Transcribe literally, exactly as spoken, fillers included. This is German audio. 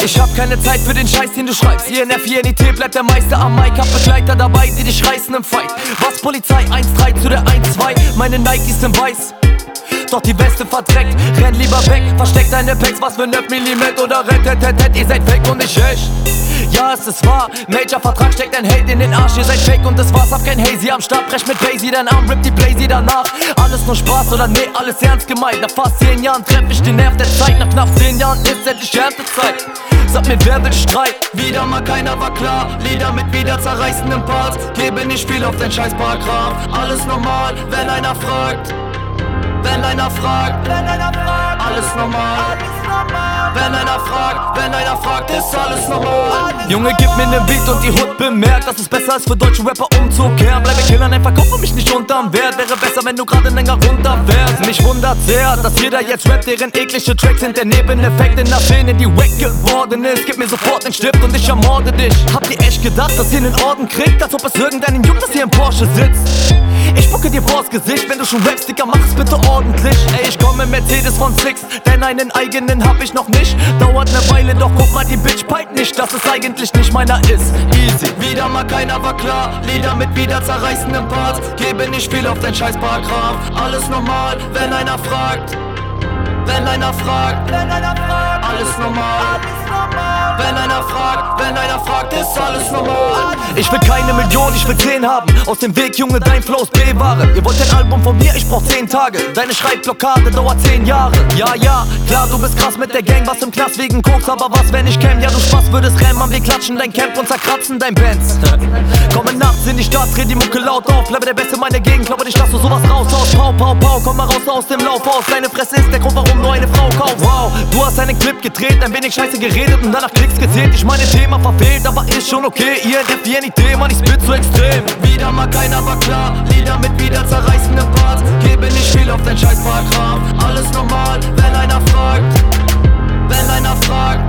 Ich hab keine Zeit für den Scheiß, den du schreibst. I N F I N I T bleibt der Meister am Mic. Hab Begleiter dabei, die dich reißen im Fight. Was Polizei eins drei zu der eins zwei. Meine Nikes sind weiß, doch die Weste verdreckt. Renn lieber weg, versteck deine Packs. Was für neuf Millimeter oder Red, ihr seid fake und nicht echt. Ja, es ist wahr, Major-Vertrag steckt ein Hate in den Arsch. Ihr seid fake und das war's, hab kein Hazy am Start. Brech mit Basie, dein Arm rippt die Blazy danach. Alles nur Spaß oder nee, alles ernst gemeint. Nach fast zehn Jahren treff ich den Nerv der Zeit. Nach knapp zehn Jahren ist endlich Erntezeit. Sag mir, wer will Streit? Wieder mal keiner war klar. Lieder mit wieder zerreißenden Parts. Gebe nicht viel auf den scheiß Paragraph. Alles normal, wenn einer fragt. Wenn einer fragt, wenn einer fragt, alles normal. Wenn einer fragt, wenn einer fragt, ist alles normal. Junge, gib mir nen Beat und die Hood bemerkt, dass es besser ist für deutsche Rapper umzukehren. Bleibe Killern, ein verkaufe mich nicht unterm Wert. Wäre besser, wenn du gerade länger runterfährst. Mich wundert sehr, dass jeder jetzt rappt, deren eklige Tracks sind der Nebeneffekt in der Szene, die wack geworden ist. Gib mir sofort den Stift und ich ermorde dich. Habt ihr echt gedacht, dass ihr nen Orden kriegt? Als ob es irgendeinen juckt, dass ihr im Porsche sitzt. Ich spucke dir vors Gesicht, wenn du schon rappst, Digga, mach es bitte ordentlich. Ey, ich komm im Mercedes von Six, denn einen eigenen hab ich noch nicht. Dauert ne Weile, doch guck mal, die Bitch peilt nicht, dass es eigentlich nicht meiner ist. Easy. Wieder mal keiner war klar, Lieder mit wieder zerreißenden Parts. Gebe nicht viel auf dein scheiß Paragraph. Alles normal, wenn einer fragt. Wenn einer fragt, wenn einer fragt, alles normal. Wenn einer fragt, wenn einer fragt, ist alles normal. Ich will keine Million, ich will zehn haben. Aus dem Weg, Junge, dein Flow ist B-Ware. Ihr wollt ein Album von mir, ich brauch zehn Tage. Deine Schreibblockade dauert zehn Jahre. Ja, ja, klar, du bist krass mit der Gang, was im Knast wegen Koks. Aber was, wenn ich käm? Ja, du Spaß würdest rennen, Mann, wir klatschen dein Camp und zerkratzen dein Benz. Komme nachts in die Stadt, dreh die Mucke laut auf. Bleibe der Beste meiner Gegend, glaube nicht, dass du sowas raushaust. Pau, pau, pau, komm mal raus aus dem Laufhaus. Deine Fresse ist der Grund, warum du eine Frau kaufst. Wow, du hast einen Clip gedreht, ein wenig Scheiße geredet und danach Klicks gezählt. Ich meine Thema verfehlt, aber ist schon okay. I N F I N I T, Mann, ich spit so extrem. Wieder mal keiner war klar, Lieder mit wieder zerreißenden Parts. Gebe nicht viel auf dein scheiß Paragraph. Alles normal, wenn einer fragt. Wenn einer fragt,